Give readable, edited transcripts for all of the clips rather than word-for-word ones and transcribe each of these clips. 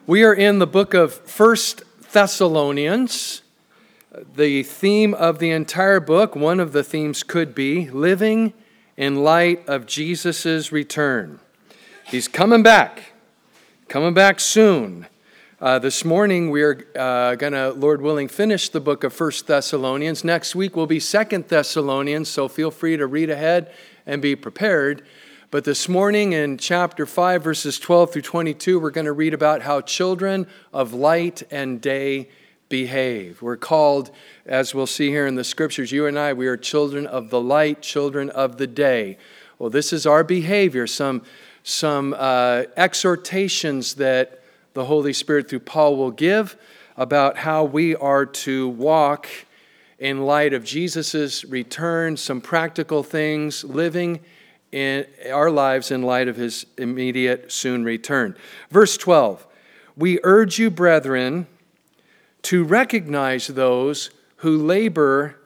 We are in the book of 1 Thessalonians. The theme of the entire book, one of the themes could be living in light of Jesus' return. He's coming back soon. This morning we are going to, Lord willing, finish the book of 1 Thessalonians. Next week will be 2 Thessalonians, so feel free to read ahead and be prepared. But this morning in chapter 5, verses 12 through 22, we're going to read about how children of light and day behave. We're called, as we'll see here in the scriptures, you and I, we are children of the light, children of the day. Well, this is our behavior, some exhortations that the Holy Spirit through Paul will give about how we are to walk in light of Jesus' return, some practical things, living in our lives in light of his immediate soon return. Verse 12, we urge you, brethren, to recognize those who labor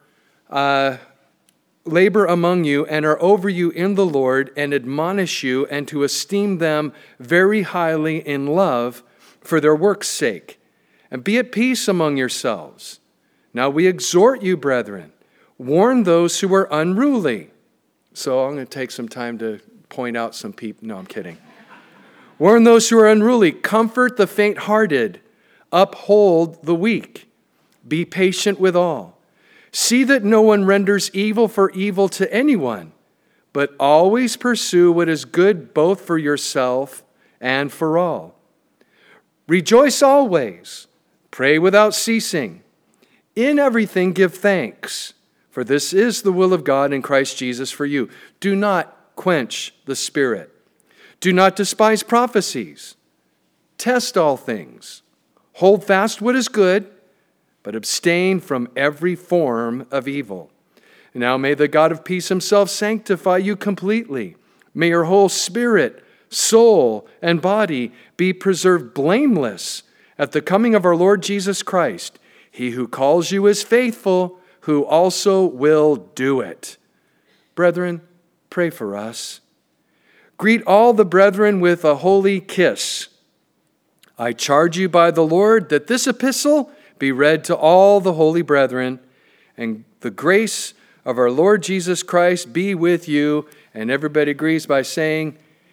among you and are over you in the Lord and admonish you, and to esteem them very highly in love for their work's sake. And be at peace among yourselves. Now we exhort you, brethren, warn those who are unruly. So I'm going to take some time to point out some people. No, I'm kidding. Warn those who are unruly. Comfort the faint-hearted. Uphold the weak. Be patient with all. See that no one renders evil for evil to anyone, but always pursue what is good both for yourself and for all. Rejoice always. Pray without ceasing. In everything give thanks, for this is the will of God in Christ Jesus for you. Do not quench the Spirit. Do not despise prophecies. Test all things. Hold fast what is good, but abstain from every form of evil. Now may the God of peace himself sanctify you completely. May your whole spirit, soul, and body be preserved blameless at the coming of our Lord Jesus Christ. He who calls you is faithful, who also will do it. Brethren, pray for us. Greet all the brethren with a holy kiss. I charge you by the Lord that this epistle be read to all the holy brethren, and the grace of our Lord Jesus Christ be with you. And everybody agrees by saying,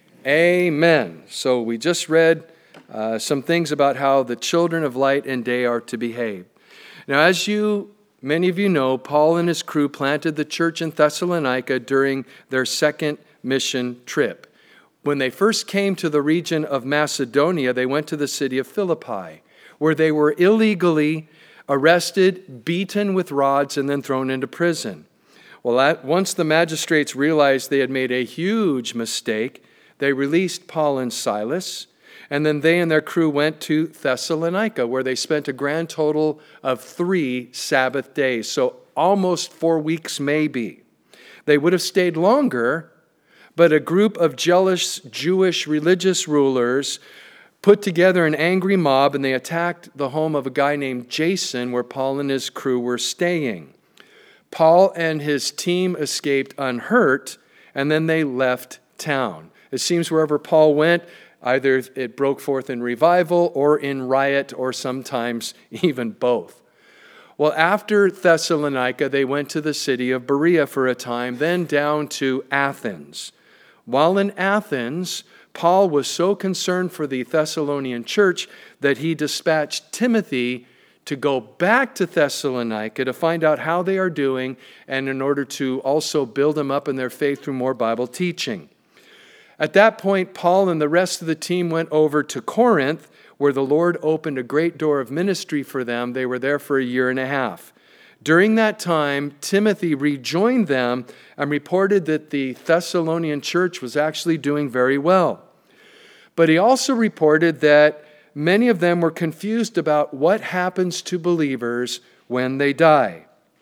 Amen. So we just read some things about how the children of light and day are to behave. Now, as many of you know, Paul and his crew planted the church in Thessalonica during their second mission trip. When they first came to the region of Macedonia, they went to the city of Philippi, where they were illegally arrested, beaten with rods, and then thrown into prison. Well, once the magistrates realized they had made a huge mistake, they released Paul and Silas, and then they and their crew went to Thessalonica, where they spent a grand total of 3 Sabbath days, so almost 4 weeks maybe. They would have stayed longer, but a group of jealous Jewish religious rulers put together an angry mob, and they attacked the home of a guy named Jason, where Paul and his crew were staying. Paul and his team escaped unhurt, and then they left town. It seems wherever Paul went, either it broke forth in revival or in riot, or sometimes even both. Well, after Thessalonica, they went to the city of Berea for a time, then down to Athens. While in Athens, Paul was so concerned for the Thessalonian church that he dispatched Timothy to go back to Thessalonica to find out how they are doing, and in order to also build them up in their faith through more Bible teaching. At that point, Paul and the rest of the team went over to Corinth, where the Lord opened a great door of ministry for them. They were there for 1.5 years. During that time, Timothy rejoined them and reported that the Thessalonian church was actually doing very well. But he also reported that many of them were confused about what happens to believers when they die.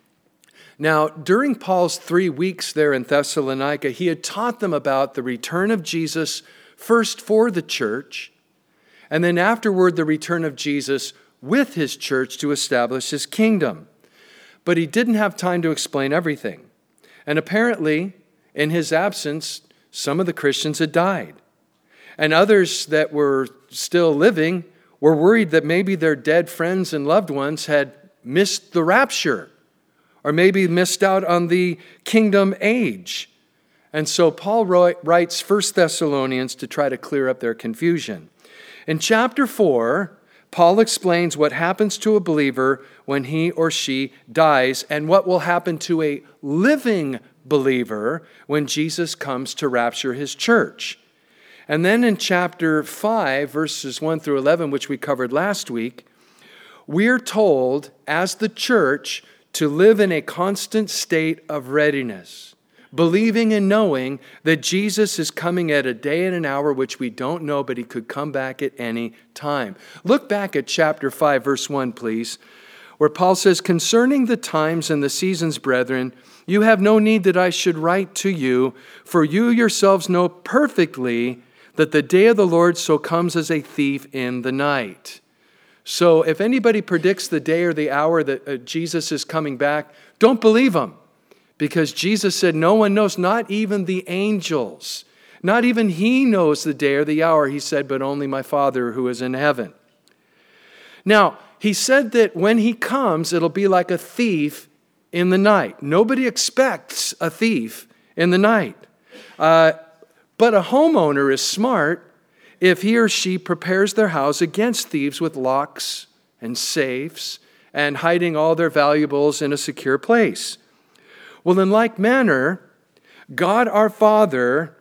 Now, during Paul's 3 weeks there in Thessalonica, he had taught them about the return of Jesus, first for the church, and then afterward the return of Jesus with his church to establish his kingdom. But he didn't have time to explain everything. And apparently, in his absence, some of the Christians had died. And others that were still living were worried that maybe their dead friends and loved ones had missed the rapture, or maybe missed out on the kingdom age. And so Paul writes 1 Thessalonians to try to clear up their confusion. In chapter 4, Paul explains what happens to a believer when he or she dies and what will happen to a living believer when Jesus comes to rapture his church. And then in chapter 5, verses 1 through 11, which we covered last week, we're told as the church to live in a constant state of readiness, believing and knowing that Jesus is coming at a day and an hour which we don't know, but he could come back at any time. Look back at chapter 5, verse 1, please, where Paul says, "Concerning the times and the seasons, brethren, you have no need that I should write to you, for you yourselves know perfectly that the day of the Lord so comes as a thief in the night." So if anybody predicts the day or the hour that Jesus is coming back, don't believe them. Because Jesus said no one knows, not even the angels. Not even he knows the day or the hour, he said, but only my Father who is in heaven. Now, he said that when he comes, it'll be like a thief in the night. Nobody expects a thief in the night. But a homeowner is smart if he or she prepares their house against thieves with locks and safes and hiding all their valuables in a secure place. Well, in like manner, God our Father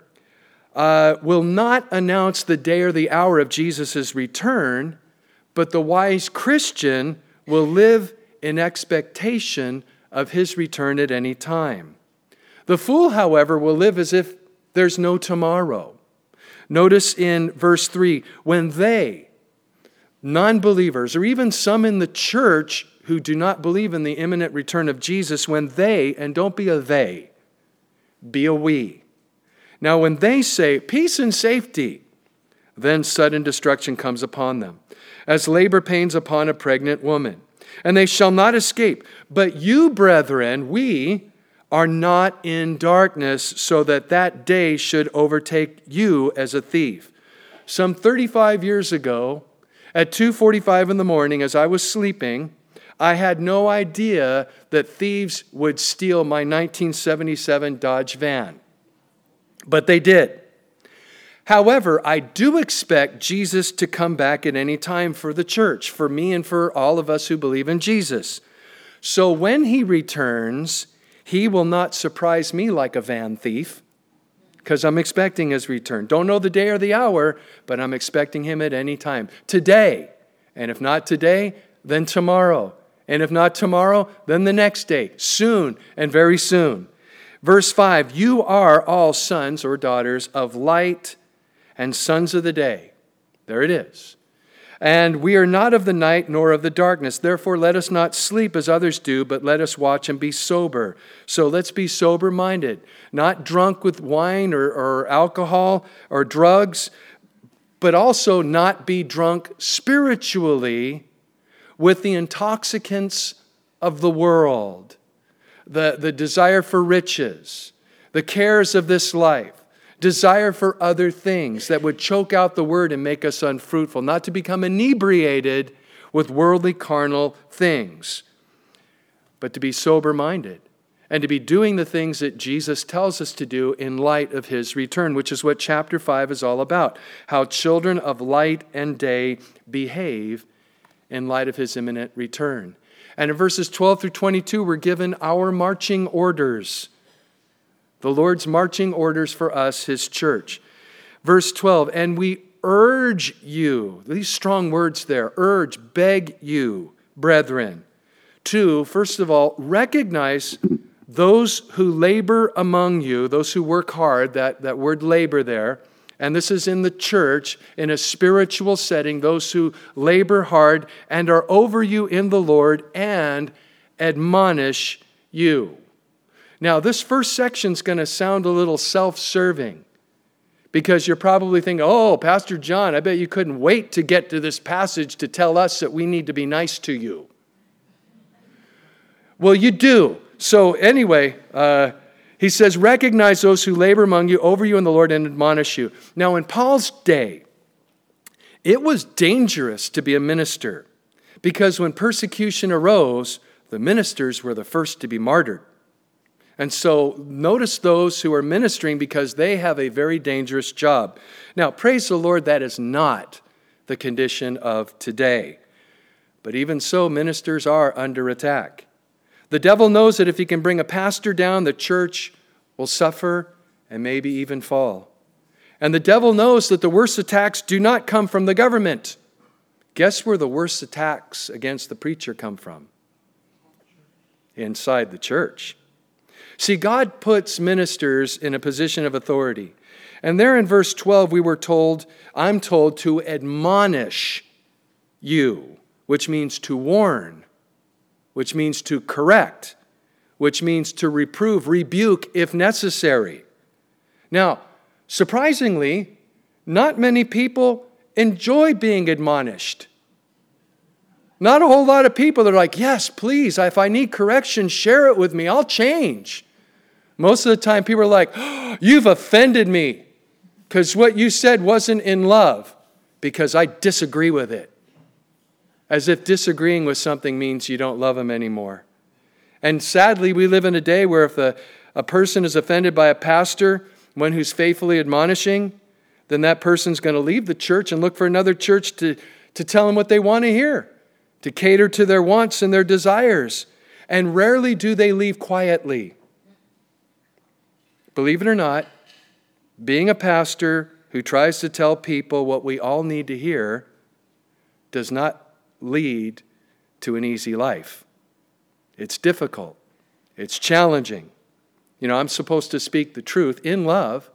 will not announce the day or the hour of Jesus' return, but the wise Christian will live in expectation of his return at any time. The fool, however, will live as if there's no tomorrow. Notice in verse 3, when they, non-believers, or even some in the church who do not believe in the imminent return of Jesus, when they, and don't be a they, be a we. Now when they say peace and safety, then sudden destruction comes upon them, as labor pains upon a pregnant woman. And they shall not escape. But you, brethren, we are not in darkness, so that that day should overtake you as a thief. Some 35 years ago, at 2:45 in the morning, as I was sleeping, I had no idea that thieves would steal my 1977 Dodge van. But they did. However, I do expect Jesus to come back at any time for the church, for me and for all of us who believe in Jesus. So when he returns, he will not surprise me like a van thief, because I'm expecting his return. Don't know the day or the hour, but I'm expecting him at any time. Today. And if not today, then tomorrow. And if not tomorrow, then the next day. Soon and very soon. Verse 5, you are all sons or daughters of light and sons of the day. There it is. And we are not of the night nor of the darkness. Therefore, let us not sleep as others do, but let us watch and be sober. So let's be sober-minded, not drunk with wine or alcohol or drugs, but also not be drunk spiritually with the intoxicants of the world, the desire for riches, the cares of this life, desire for other things that would choke out the word and make us unfruitful, not to become inebriated with worldly carnal things, but to be sober-minded and to be doing the things that Jesus tells us to do in light of his return, which is what chapter 5 is all about, how children of light and day behave in light of his imminent return. And in verses 12 through 22, we're given our marching orders. The Lord's marching orders for us, his church. Verse 12, and we urge you, these strong words there, urge, beg you, brethren, to, first of all, recognize those who labor among you, those who work hard, that word labor there, and this is in the church, in a spiritual setting, those who labor hard and are over you in the Lord and admonish you. Now, this first section is going to sound a little self-serving because you're probably thinking, oh, Pastor John, I bet you couldn't wait to get to this passage to tell us that we need to be nice to you. Well, you do. So anyway, he says, recognize those who labor among you, over you in the Lord, and admonish you. Now, in Paul's day, It was dangerous to be a minister because when persecution arose, the ministers were the first to be martyred. And so notice those who are ministering because they have a very dangerous job. Now, praise the Lord, that is not the condition of today. But even so, ministers are under attack. The devil knows that if he can bring a pastor down, the church will suffer and maybe even fall. And the devil knows that the worst attacks do not come from the government. Guess where the worst attacks against the preacher come from? Inside the church. See, God puts ministers in a position of authority. And there in verse 12, I'm told to admonish you, which means to warn, which means to correct, which means to reprove, rebuke if necessary. Now, surprisingly, not many people enjoy being admonished. Not a whole lot of people are like, yes, please, if I need correction, share it with me. I'll change. Most of the time, people are like, oh, you've offended me because what you said wasn't in love because I disagree with it. As if disagreeing with something means you don't love them anymore. And sadly, we live in a day where if a person is offended by a pastor, one who's faithfully admonishing, then that person's going to leave the church and look for another church to tell them what they want to hear, to cater to their wants and their desires. And rarely do they leave quietly. Believe it or not, being a pastor who tries to tell people what we all need to hear does not lead to an easy life. It's difficult. It's challenging. I'm supposed to speak the truth in love,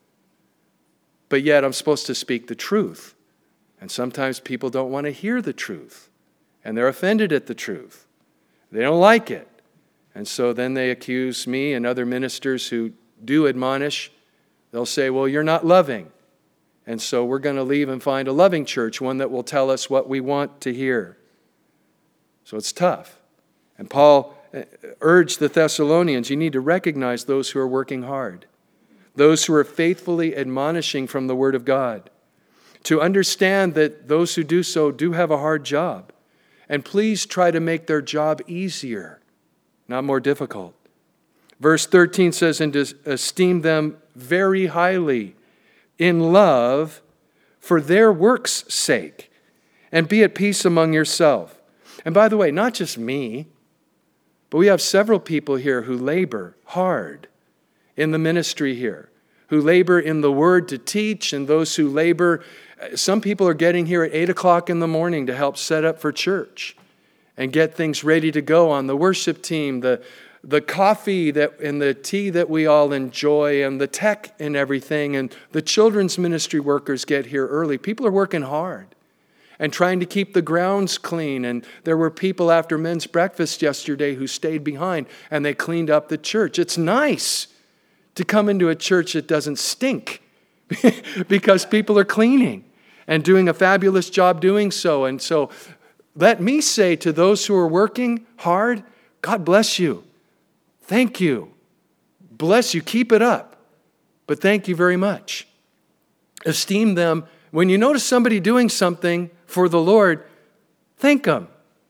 but yet I'm supposed to speak the truth. And sometimes people don't want to hear the truth, and they're offended at the truth. They don't like it. And so then they accuse me and other ministers who do admonish. They'll say, well, you're not loving. And so we're going to leave and find a loving church, one that will tell us what we want to hear. So it's tough. And Paul urged the Thessalonians, you need to recognize those who are working hard, those who are faithfully admonishing from the Word of God, to understand that those who do so do have a hard job. And please try to make their job easier, not more difficult. Verse 13 says, and to esteem them very highly in love for their work's sake, and be at peace among yourself. And by the way, not just me, but we have several people here who labor hard in the ministry here, who labor in the Word to teach, and those who labor, some people are getting here at 8 o'clock in the morning to help set up for church and get things ready to go on the worship team, the coffee and the tea that we all enjoy, and the tech and everything, and the children's ministry workers get here early. People are working hard and trying to keep the grounds clean. And there were people after men's breakfast yesterday who stayed behind and they cleaned up the church. It's nice to come into a church that doesn't stink because people are cleaning and doing a fabulous job doing so. And so let me say to those who are working hard, God bless you. Thank you. Bless you. Keep it up. But thank you very much. Esteem them. When you notice somebody doing something for the Lord, thank them.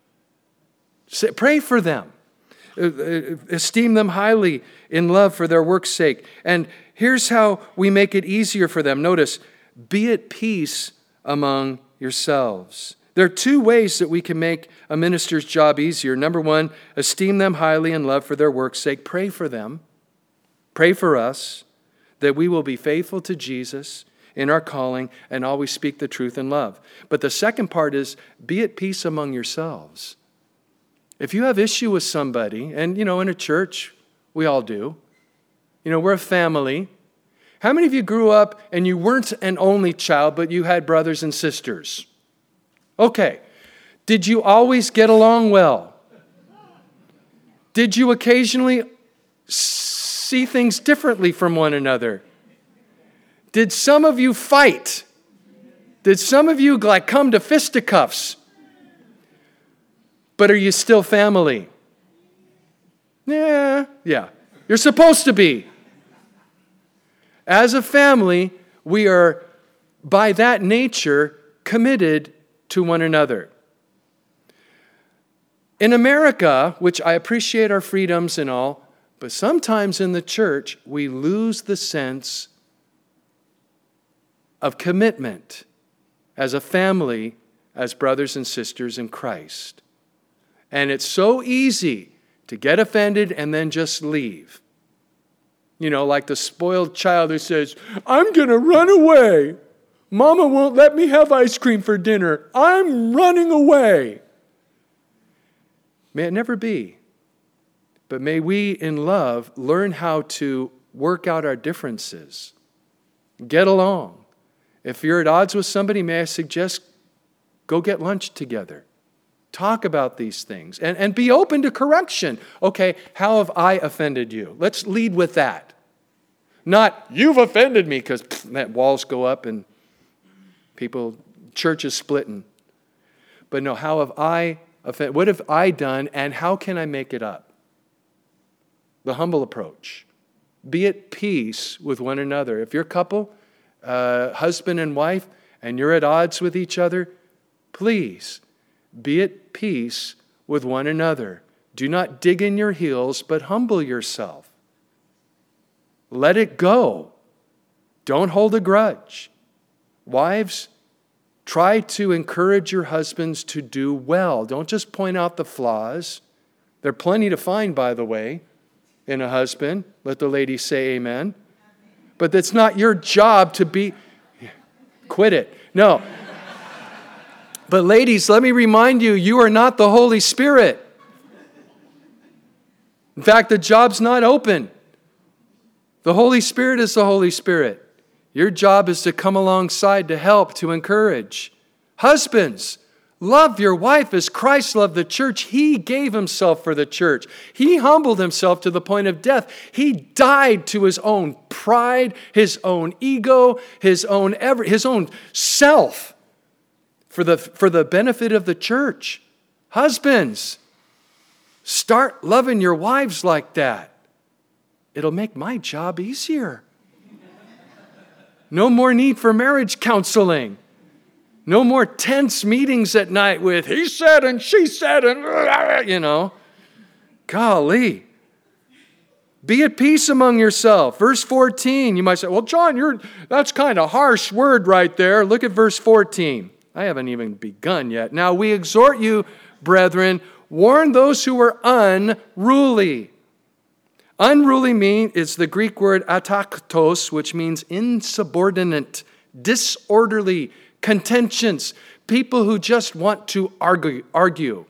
Pray for them. Esteem them highly in love for their work's sake. And here's how we make it easier for them. Notice, be at peace among yourselves. There are two ways that we can make a minister's job easier. Number one, esteem them highly in love for their work's sake. Pray for them. Pray for us that we will be faithful to Jesus in our calling and always speak the truth in love. But the second part is be at peace among yourselves. If you have issue with somebody, and in a church, we all do. We're a family. How many of you grew up and you weren't an only child, but you had brothers and sisters? Okay. Did you always get along well? Did you occasionally see things differently from one another? Did some of you fight? Did some of you come to fisticuffs? But are you still family? Yeah. You're supposed to be. As a family, we are, by that nature, committed to one another. In America, which I appreciate our freedoms and all, but sometimes in the church, we lose the sense of commitment as a family, as brothers and sisters in Christ. And it's so easy to get offended and then just leave. You know, like the spoiled child who says, I'm going to run away. Mama won't let me have ice cream for dinner. I'm running away. May it never be. But may we, in love, learn how to work out our differences. Get along. If you're at odds with somebody, may I suggest go get lunch together. Talk about these things. And be open to correction. Okay, how have I offended you? Let's lead with that. Not, you've offended me, because that walls go up and church is splitting. But no, how have I offended? What have I done, and how can I make it up? The humble approach. Be at peace with one another. If you're a couple, husband and wife, and you're at odds with each other, please be at peace with one another. Do not dig in your heels, but humble yourself. Let it go. Don't hold a grudge. Wives, try to encourage your husbands to do well. Don't just point out the flaws. There are plenty to find, by the way, in a husband. Let the ladies say amen. But it's not your job to be... Quit it. No. But ladies, let me remind you, you are not the Holy Spirit. In fact, the job's not open. The Holy Spirit is the Holy Spirit. Your job is to come alongside, to help, to encourage. Husbands, love your wife as Christ loved the church. He gave himself for the church. He humbled himself to the point of death. He died to his own pride, his own ego, his own self for the benefit of the church. Husbands, start loving your wives like that. It'll make my job easier. No more need for marriage counseling. No more tense meetings at night with he said and she said and, Golly. Be at peace among yourself. Verse 14, you might say, well, John, that's kind of harsh word right there. Look at verse 14. I haven't even begun yet. Now we exhort you, brethren, warn those who are unruly. Unruly is the Greek word ataktos, which means insubordinate, disorderly, contentious, people who just want to argue.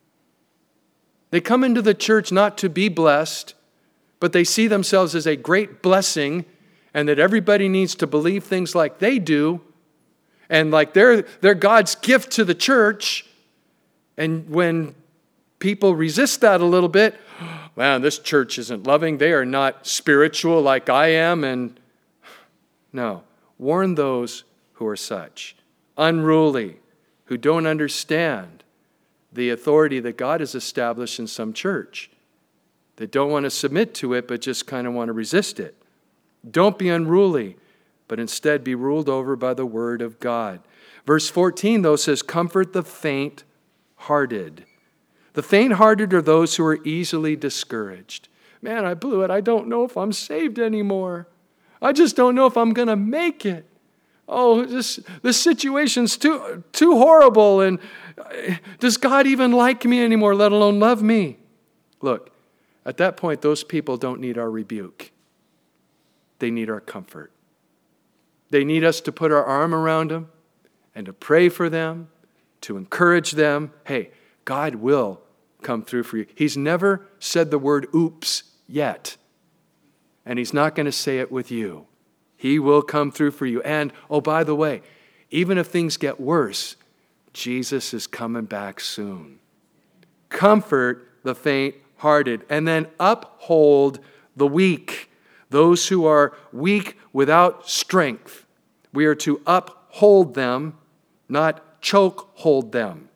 They come into the church not to be blessed, but they see themselves as a great blessing, and that everybody needs to believe things like they do, and like they're God's gift to the church. And when people resist that a little bit, man, this church isn't loving. They are not spiritual like I am. And no, warn those who are such. Unruly, who don't understand the authority that God has established in some church. That don't want to submit to it, but just kind of want to resist it. Don't be unruly, but instead be ruled over by the word of God. Verse 14, though, says, comfort the faint-hearted. The faint-hearted are those who are easily discouraged. Man, I blew it. I don't know if I'm saved anymore. I just don't know if I'm going to make it. Oh, this situation's too horrible, and does God even like me anymore, let alone love me? Look, at that point, those people don't need our rebuke. They need our comfort. They need us to put our arm around them and to pray for them, to encourage them. Hey, God will come through for you. He's never said the word oops yet. And he's not going to say it with you. He will come through for you. And, oh, by the way, even if things get worse, Jesus is coming back soon. Comfort the faint-hearted, and then uphold the weak, those who are weak without strength. We are to uphold them, not choke hold them.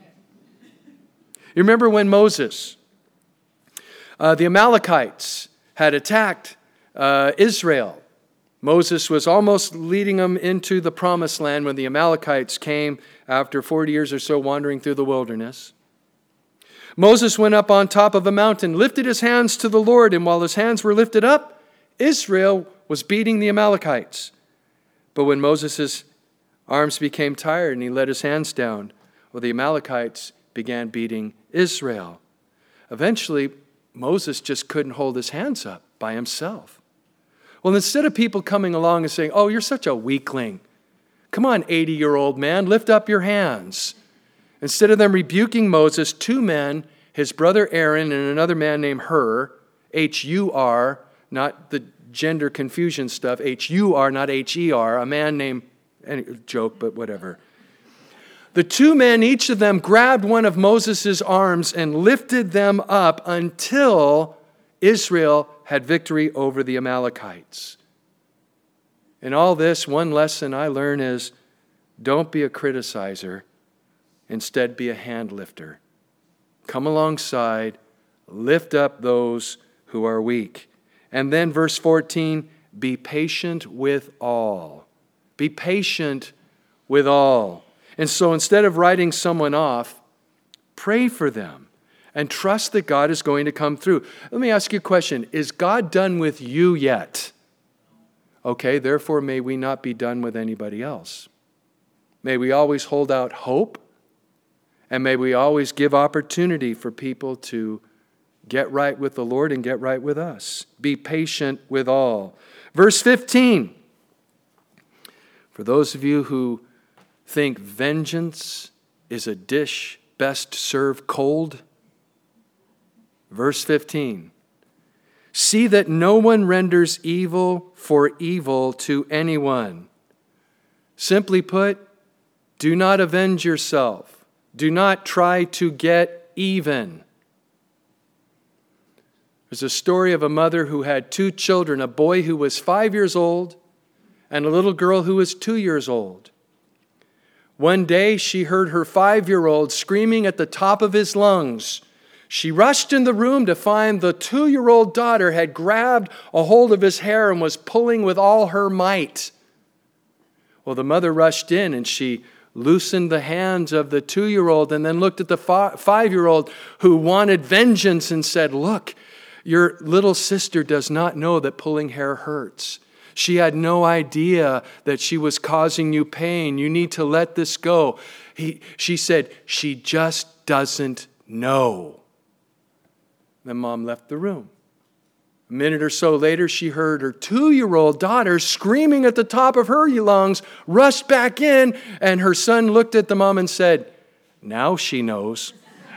You remember when Moses, the Amalekites had attacked Israel. Moses was almost leading them into the promised land when the Amalekites came after 40 years or so wandering through the wilderness. Moses went up on top of a mountain, lifted his hands to the Lord, and while his hands were lifted up, Israel was beating the Amalekites. But when Moses' arms became tired and he let his hands down, well, the Amalekites began beating Israel. Eventually, Moses just couldn't hold his hands up by himself. Well, instead of people coming along and saying, "Oh, you're such a weakling. Come on, 80-year-old man, lift up your hands." Instead of them rebuking Moses, two men, his brother Aaron and another man named Hur, H-U-R, not the gender confusion stuff, H-U-R, not H-E-R, a man named, joke, but whatever. The two men, each of them, grabbed one of Moses' arms and lifted them up until Israel had victory over the Amalekites. In all this, one lesson I learn is don't be a criticizer. Instead, be a hand lifter. Come alongside, lift up those who are weak. And then verse 14, be patient with all. Be patient with all. And so instead of writing someone off, pray for them and trust that God is going to come through. Let me ask you a question. Is God done with you yet? Okay, therefore may we not be done with anybody else. May we always hold out hope, and may we always give opportunity for people to get right with the Lord and get right with us. Be patient with all. Verse 15. For those of you who think vengeance is a dish best served cold, verse 15. See that no one renders evil for evil to anyone. Simply put, do not avenge yourself. Do not try to get even. There's a story of a mother who had two children, a boy who was 5 years old and a little girl who was 2 years old. One day she heard her 5-year-old screaming at the top of his lungs. She rushed in the room to find the 2-year-old daughter had grabbed a hold of his hair and was pulling with all her might. Well, the mother rushed in and she loosened the hands of the 2-year-old and then looked at the 5-year-old who wanted vengeance and said, "Look, your little sister does not know that pulling hair hurts. She had no idea that she was causing you pain. You need to let this go." She said, "She just doesn't know." Then mom left the room. A minute or so later, she heard her 2-year-old daughter screaming at the top of her lungs, rushed back in, and her son looked at the mom and said, "Now she knows."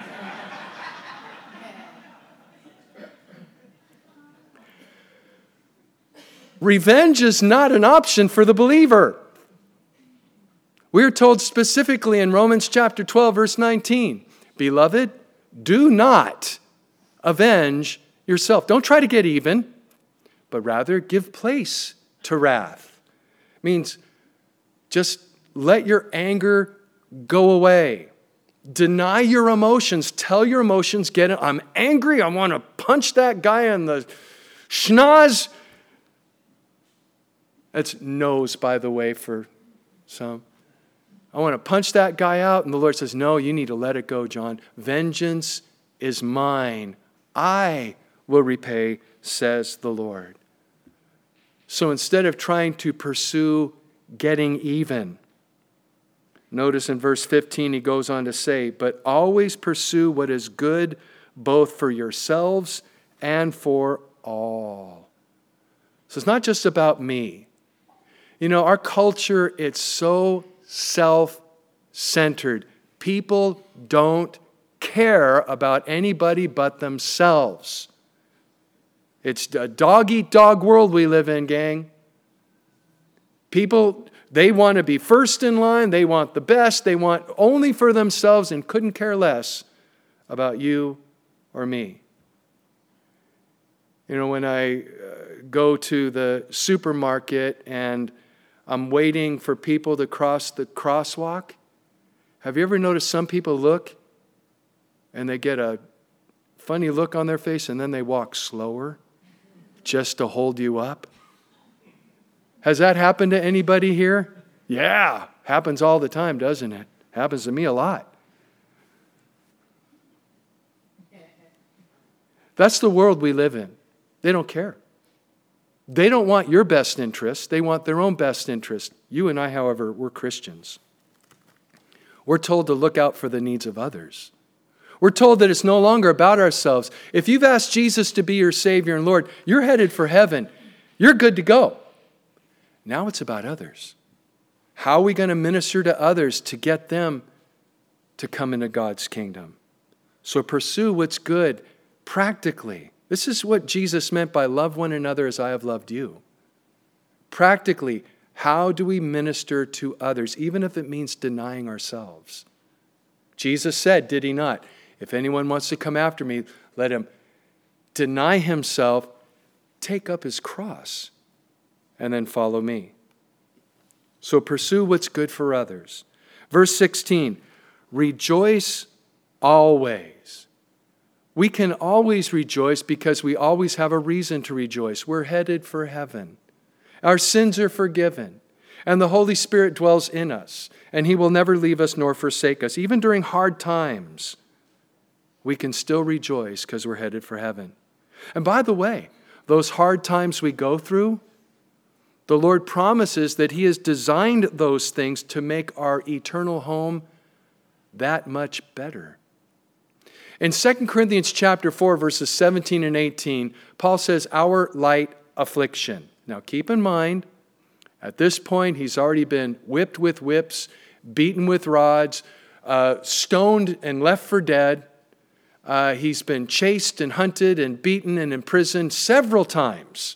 Revenge is not an option for the believer. We're told specifically in Romans chapter 12, verse 19, "Beloved, do not avenge yourself." Don't try to get even, but rather give place to wrath. It means just let your anger go away. Deny your emotions. Tell your emotions, I'm angry. I want to punch that guy in the schnoz. That's nose, by the way, for some. I want to punch that guy out. And the Lord says, no, you need to let it go, John. Vengeance is mine. I will repay, says the Lord. So instead of trying to pursue getting even, notice in verse 15 he goes on to say, but always pursue what is good both for yourselves and for all. So it's not just about me. You know, our culture, it's so self-centered. People don't care about anybody but themselves. It's a dog-eat-dog world we live in, gang. People, they want to be first in line. They want the best. They want only for themselves and couldn't care less about you or me. You know, when I go to the supermarket and I'm waiting for people to cross the crosswalk, have you ever noticed some people look and they get a funny look on their face and then they walk slower just to hold you up? Has that happened to anybody here? Yeah, happens all the time, doesn't it? Happens to me a lot. That's the world we live in. They don't care. They don't want your best interest. They want their own best interest. You and I, however, we're Christians. We're told to look out for the needs of others. We're told that it's no longer about ourselves. If you've asked Jesus to be your Savior and Lord, you're headed for heaven. You're good to go. Now it's about others. How are we going to minister to others to get them to come into God's kingdom? So pursue what's good practically. This is what Jesus meant by love one another as I have loved you. Practically, how do we minister to others, even if it means denying ourselves? Jesus said, did he not? If anyone wants to come after me, let him deny himself, take up his cross, and then follow me. So pursue what's good for others. Verse 16, rejoice always. We can always rejoice because we always have a reason to rejoice. We're headed for heaven. Our sins are forgiven, and the Holy Spirit dwells in us, and he will never leave us nor forsake us. Even during hard times, we can still rejoice because we're headed for heaven. And by the way, those hard times we go through, the Lord promises that he has designed those things to make our eternal home that much better. In 2 Corinthians chapter 4, verses 17 and 18, Paul says, our light affliction. Now keep in mind, at this point, he's already been whipped with whips, beaten with rods, stoned and left for dead. He's been chased and hunted and beaten and imprisoned several times.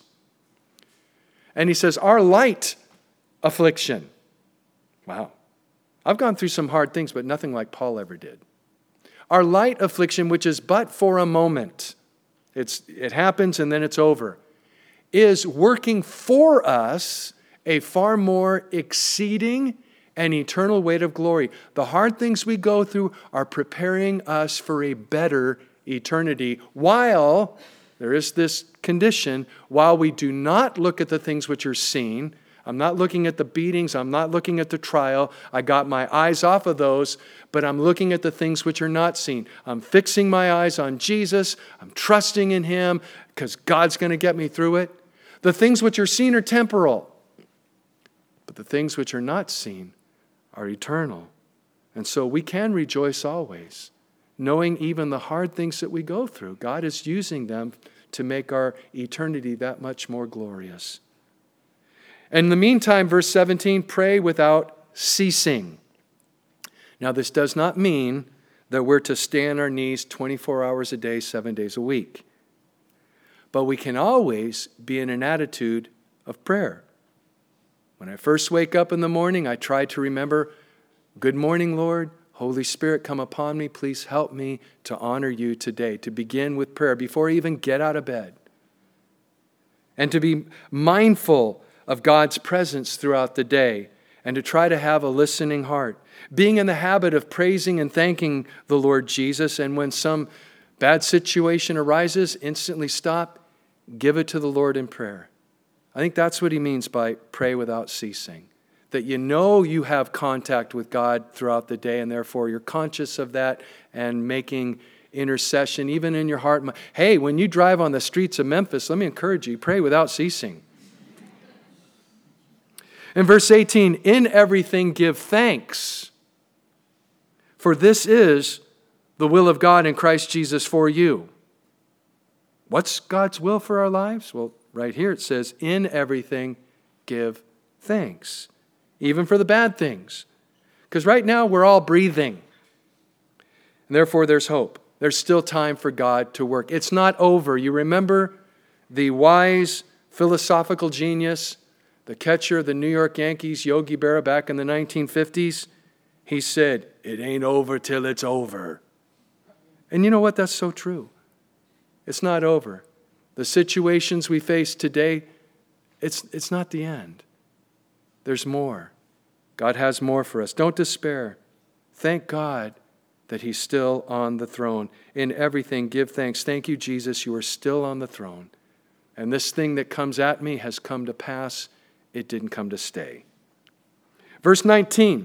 And he says, our light affliction. Wow. I've gone through some hard things, but nothing like Paul ever did. Our light affliction, which is but for a moment, it happens and then it's over, is working for us a far more exceeding and eternal weight of glory. The hard things we go through are preparing us for a better eternity, while there is this condition, while we do not look at the things which are seen. I'm not looking at the beatings. I'm not looking at the trial. I got my eyes off of those, but I'm looking at the things which are not seen. I'm fixing my eyes on Jesus. I'm trusting in him because God's going to get me through it. The things which are seen are temporal, but the things which are not seen are eternal. And so we can rejoice always, knowing even the hard things that we go through, God is using them to make our eternity that much more glorious. And in the meantime, verse 17, pray without ceasing. Now, this does not mean that we're to stay on our knees 24 hours a day, 7 days a week. But we can always be in an attitude of prayer. When I first wake up in the morning, I try to remember, good morning, Lord. Holy Spirit, come upon me. Please help me to honor you today, to begin with prayer before I even get out of bed. And to be mindful of God's presence throughout the day, and to try to have a listening heart. Being in the habit of praising and thanking the Lord Jesus, and when some bad situation arises, instantly stop, give it to the Lord in prayer. I think that's what he means by pray without ceasing. That you know you have contact with God throughout the day, and therefore you're conscious of that and making intercession even in your heart. Hey, when you drive on the streets of Memphis, let me encourage you, pray without ceasing. In verse 18, in everything give thanks, for this is the will of God in Christ Jesus for you. What's God's will for our lives? Well, right here it says, in everything give thanks, even for the bad things. Because right now we're all breathing, and therefore there's hope. There's still time for God to work. It's not over. You remember the wise philosophical genius, the catcher of the New York Yankees, Yogi Berra, back in the 1950s? He said, it ain't over till it's over. And you know what? That's so true. It's not over. The situations we face today, it's not the end. There's more. God has more for us. Don't despair. Thank God that he's still on the throne. In everything, give thanks. Thank you, Jesus, you are still on the throne. And this thing that comes at me has come to pass it didn't come to stay. Verse 19,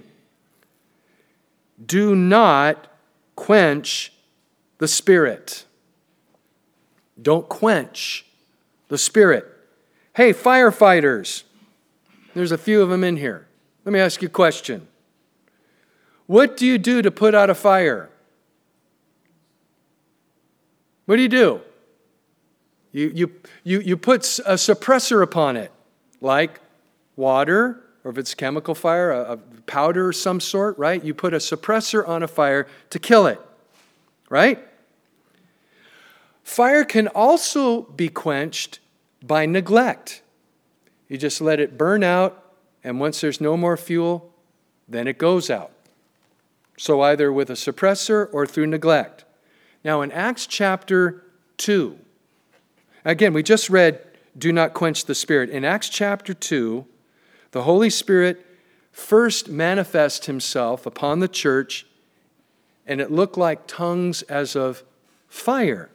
do not quench the Spirit. Don't quench the Spirit. Hey, firefighters, there's a few of them in here. Let me ask you a question. What do you do to put out a fire? What do? You put a suppressor upon it, like water, or if it's chemical fire, a powder of some sort, right? You put a suppressor on a fire to kill it, right? Fire can also be quenched by neglect. You just let it burn out, and once there's no more fuel, then it goes out. So either with a suppressor or through neglect. Now in Acts chapter 2, again, we just read, do not quench the Spirit. In Acts chapter 2, the Holy Spirit first manifests himself upon the church, and it looked like tongues as of fire.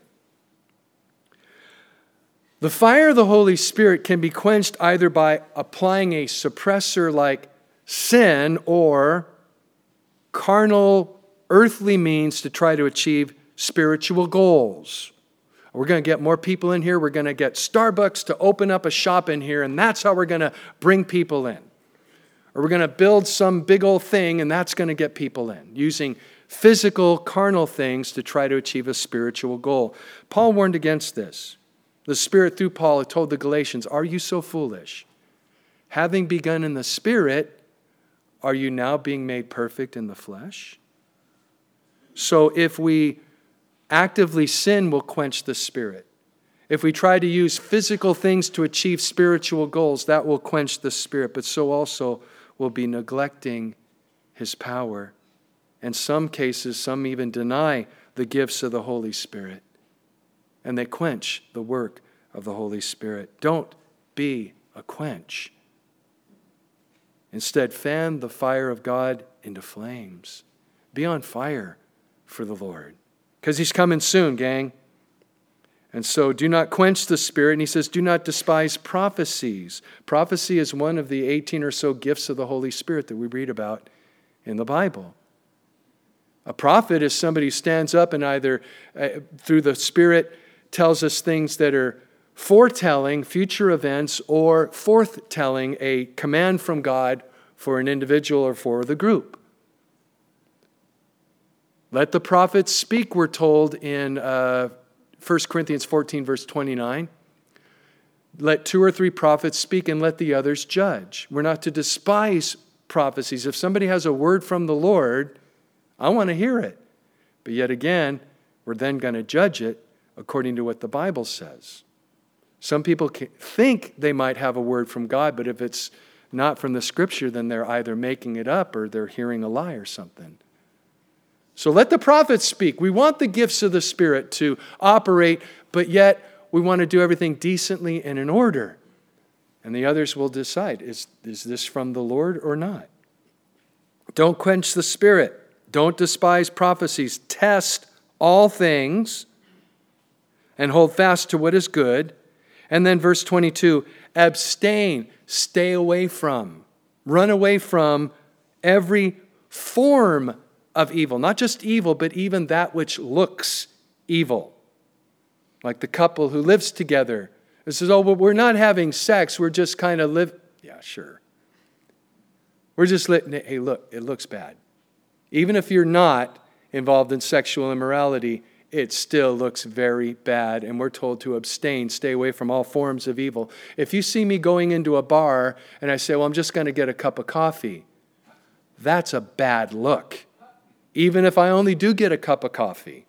The fire of the Holy Spirit can be quenched either by applying a suppressor like sin or carnal, earthly means to try to achieve spiritual goals. We're going to get more people in here. We're going to get Starbucks to open up a shop in here, and that's how we're going to bring people in. Or we're going to build some big old thing, and that's going to get people in, using physical, carnal things to try to achieve a spiritual goal. Paul warned against this. The Spirit, through Paul, had told the Galatians, are you so foolish? Having begun in the Spirit, are you now being made perfect in the flesh? So if we actively sin, we'll quench the Spirit. If we try to use physical things to achieve spiritual goals, that will quench the Spirit. But so also will be neglecting His power. In some cases, some even deny the gifts of the Holy Spirit. And they quench the work of the Holy Spirit. Don't be a quench. Instead, fan the fire of God into flames. Be on fire for the Lord. Because He's coming soon, gang. And so do not quench the Spirit. And he says, do not despise prophecies. Prophecy is one of the 18 or so gifts of the Holy Spirit that we read about in the Bible. A prophet is somebody who stands up and either through the Spirit tells us things that are foretelling future events or forthtelling a command from God for an individual or for the group. Let the prophets speak, we're told in 1 Corinthians 14, verse 29. Let 2 or 3 prophets speak and let the others judge. We're not to despise prophecies. If somebody has a word from the Lord, I want to hear it. But yet again, we're then going to judge it according to what the Bible says. Some people think they might have a word from God, but if it's not from the Scripture, then they're either making it up or they're hearing a lie or something. So let the prophets speak. We want the gifts of the Spirit to operate, but yet we want to do everything decently and in order. And the others will decide, is this from the Lord or not? Don't quench the Spirit. Don't despise prophecies. Test all things and hold fast to what is good. And then verse 22, abstain, stay away from, run away from every form of evil. Not just evil, but even that which looks evil. Like the couple who lives together. It says, oh, well, we're not having sex, we're just kind of live. Yeah, sure. We're just hey, look, it looks bad. Even if you're not involved in sexual immorality, it still looks very bad, and we're told to abstain, stay away from all forms of evil. If you see me going into a bar and I say, well, I'm just going to get a cup of coffee, that's a bad look. Even if I only do get a cup of coffee.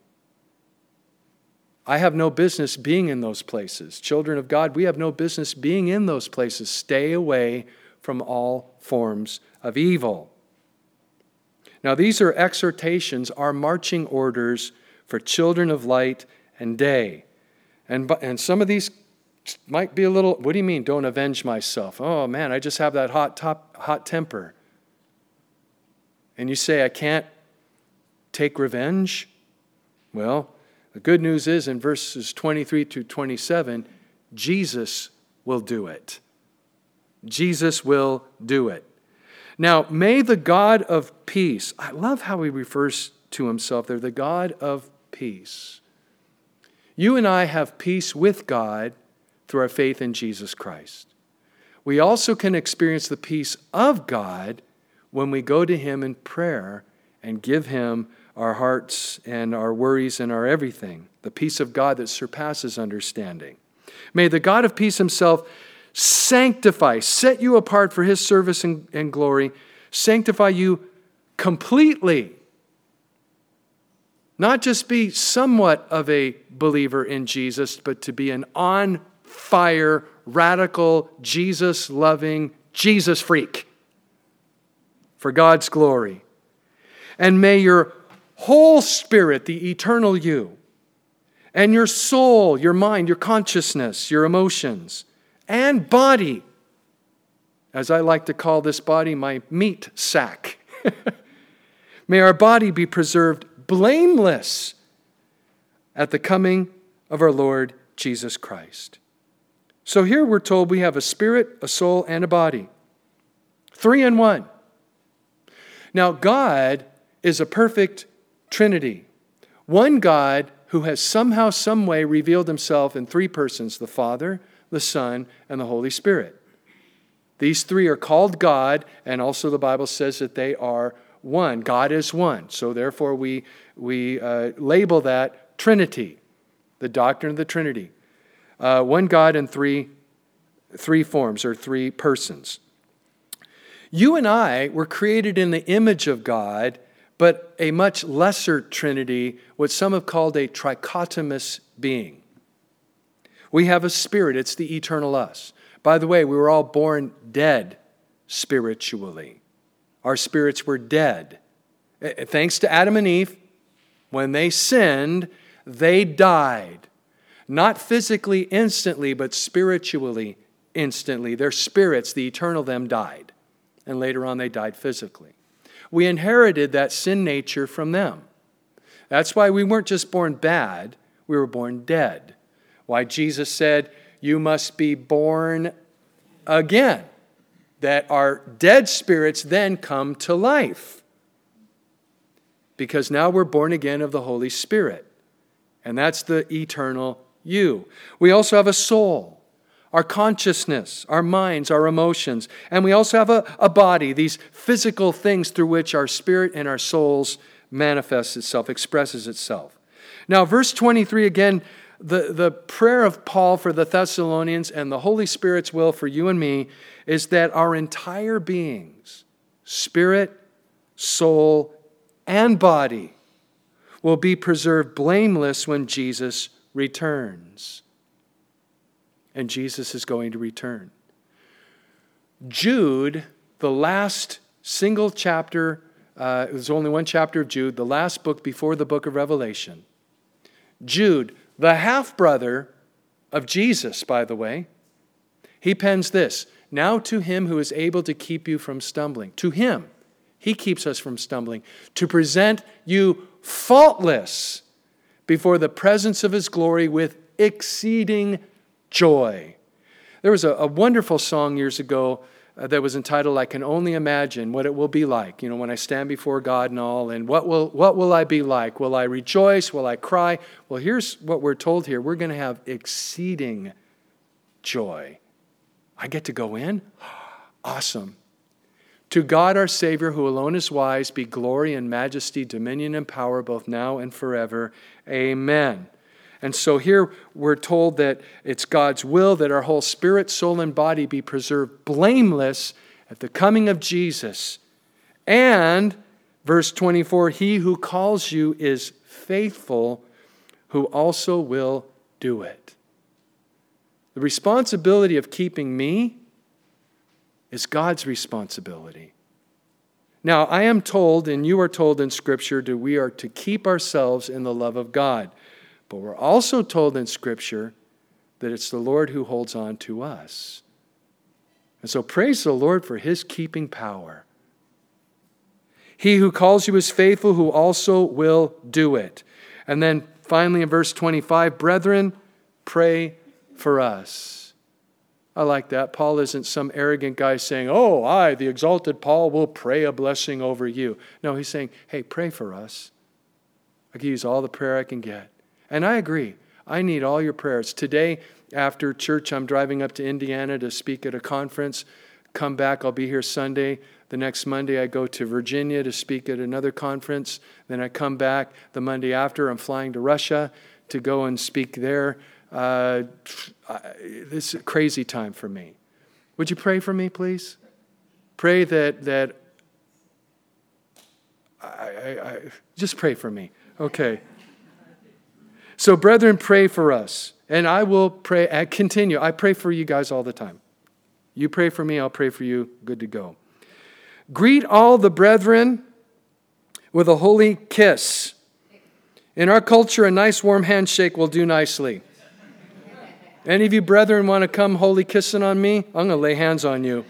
I have no business being in those places. Children of God, we have no business being in those places. Stay away from all forms of evil. Now, these are exhortations, are marching orders for children of light and day. And some of these might be a little, what do you mean, don't avenge myself? Oh, man, I just have that hot temper. And you say, I can't take revenge? Well, the good news is in verses 23 to 27, Jesus will do it. Jesus will do it. Now, may the God of peace, I love how he refers to himself there, the God of peace. You and I have peace with God through our faith in Jesus Christ. We also can experience the peace of God when we go to him in prayer and give him our hearts and our worries and our everything. The peace of God that surpasses understanding. May the God of peace himself sanctify, set you apart for his service and glory, sanctify you completely. Not just be somewhat of a believer in Jesus, but to be an on-fire, radical, Jesus-loving, Jesus freak for God's glory. And may your whole spirit, the eternal you, and your soul, your mind, your consciousness, your emotions, and body, as I like to call this body, my meat sack. May our body be preserved blameless at the coming of our Lord Jesus Christ. So here we're told we have a spirit, a soul, and a body. 3 in 1. Now God is a perfect Trinity. One God who has somehow, some way revealed himself in 3 persons, the Father, the Son, and the Holy Spirit. These 3 are called God, and also the Bible says that they are one. God is one. So therefore we label that Trinity, the doctrine of the Trinity. One God in three forms or 3 persons. You and I were created in the image of God, but a much lesser Trinity, what some have called a trichotomous being. We have a spirit. It's the eternal us. By the way, we were all born dead spiritually. Our spirits were dead. Thanks to Adam and Eve, when they sinned, they died. Not physically instantly, but spiritually instantly. Their spirits, the eternal them, died. And later on, they died physically. We inherited that sin nature from them. That's why we weren't just born bad, we were born dead. Why Jesus said, you must be born again, that our dead spirits then come to life. Because now we're born again of the Holy Spirit. And that's the eternal you. We also have a soul, our consciousness, our minds, our emotions. And we also have a body, these physical things through which our spirit and our souls manifests itself, expresses itself. Now, verse 23 again, the prayer of Paul for the Thessalonians and the Holy Spirit's will for you and me is that our entire beings, spirit, soul, and body, will be preserved blameless when Jesus returns. And Jesus is going to return. Jude, the last single chapter, there's only one chapter of Jude, the last book before the book of Revelation. Jude, the half-brother of Jesus, by the way, he pens this, now to him who is able to keep you from stumbling. To him, he keeps us from stumbling. To present you faultless before the presence of his glory with exceeding joy. There was a wonderful song years ago that was entitled, I Can Only Imagine What It Will Be Like, when I stand before God and all, and what will I be like? Will I rejoice? Will I cry? Well, here's what we're told here. We're going to have exceeding joy. I get to go in? Awesome. To God our Savior, who alone is wise, be glory and majesty, dominion and power, both now and forever. Amen. And so here we're told that it's God's will that our whole spirit, soul, and body be preserved blameless at the coming of Jesus. And, verse 24, he who calls you is faithful, who also will do it. The responsibility of keeping me is God's responsibility. Now, I am told, and you are told in Scripture, that we are to keep ourselves in the love of God. But we're also told in Scripture that it's the Lord who holds on to us. And so praise the Lord for his keeping power. He who calls you is faithful, who also will do it. And then finally in verse 25, brethren, pray for us. I like that. Paul isn't some arrogant guy saying, oh, I, the exalted Paul, will pray a blessing over you. No, he's saying, hey, pray for us. I can use all the prayer I can get. And I agree. I need all your prayers. Today, after church, I'm driving up to Indiana to speak at a conference. Come back, I'll be here Sunday. The next Monday, I go to Virginia to speak at another conference. Then I come back the Monday after. I'm flying to Russia to go and speak there. This is a crazy time for me. Would you pray for me, please? Pray that I just pray for me. Okay. So, brethren, pray for us. And I will pray, continue. I pray for you guys all the time. You pray for me, I'll pray for you. Good to go. Greet all the brethren with a holy kiss. In our culture, a nice warm handshake will do nicely. Any of you brethren want to come holy kissing on me? I'm going to lay hands on you.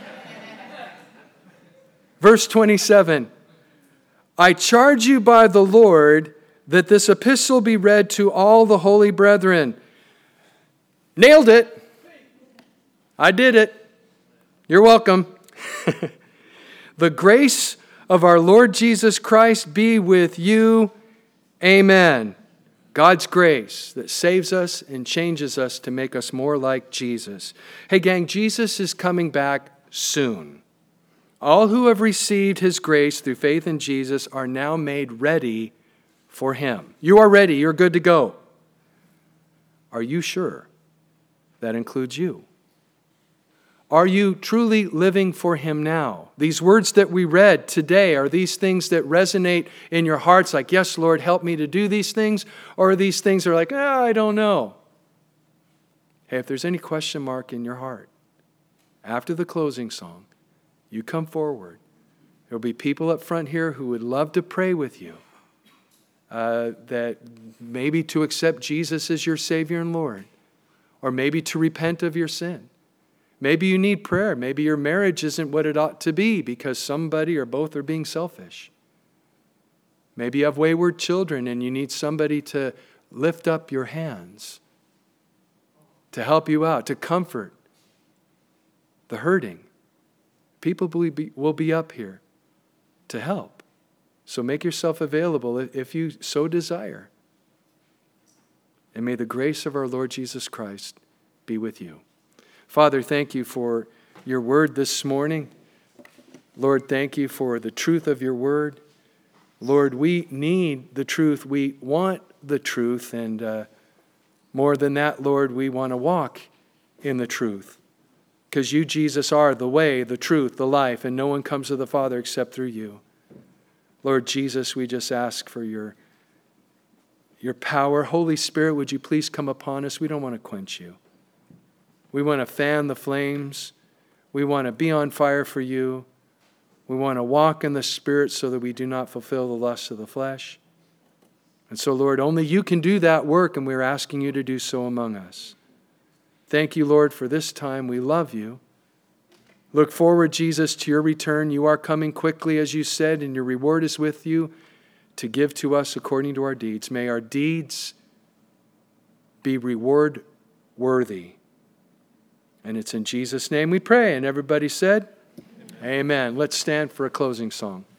Verse 27. I charge you by the Lord that this epistle be read to all the holy brethren. Nailed it. I did it. You're welcome. The grace of our Lord Jesus Christ be with you. Amen. God's grace that saves us and changes us to make us more like Jesus. Hey, gang, Jesus is coming back soon. All who have received his grace through faith in Jesus are now made ready for him. You are ready. You're good to go. Are you sure? That includes you. Are you truly living for him now? These words that we read today, are these things that resonate in your hearts like, yes, Lord, help me to do these things? Or are these things that are like, I don't know? Hey, if there's any question mark in your heart, after the closing song, you come forward. There'll be people up front here who would love to pray with you. That maybe to accept Jesus as your Savior and Lord. Or maybe to repent of your sin. Maybe you need prayer. Maybe your marriage isn't what it ought to be because somebody or both are being selfish. Maybe you have wayward children and you need somebody to lift up your hands, to help you out, to comfort the hurting. People will be up here to help. So make yourself available if you so desire. And may the grace of our Lord Jesus Christ be with you. Father, thank you for your word this morning. Lord, thank you for the truth of your word. Lord, we need the truth. We want the truth. And more than that, Lord, we want to walk in the truth. Because you, Jesus, are the way, the truth, the life, and no one comes to the Father except through you. Lord Jesus, we just ask for your power. Holy Spirit, would you please come upon us? We don't want to quench you. We want to fan the flames. We want to be on fire for you. We want to walk in the Spirit so that we do not fulfill the lusts of the flesh. And so, Lord, only you can do that work, and we're asking you to do so among us. Thank you, Lord, for this time. We love you. Look forward, Jesus, to your return. You are coming quickly, as you said, and your reward is with you to give to us according to our deeds. May our deeds be reward worthy. And it's in Jesus' name we pray. And everybody said, Amen. Let's stand for a closing song.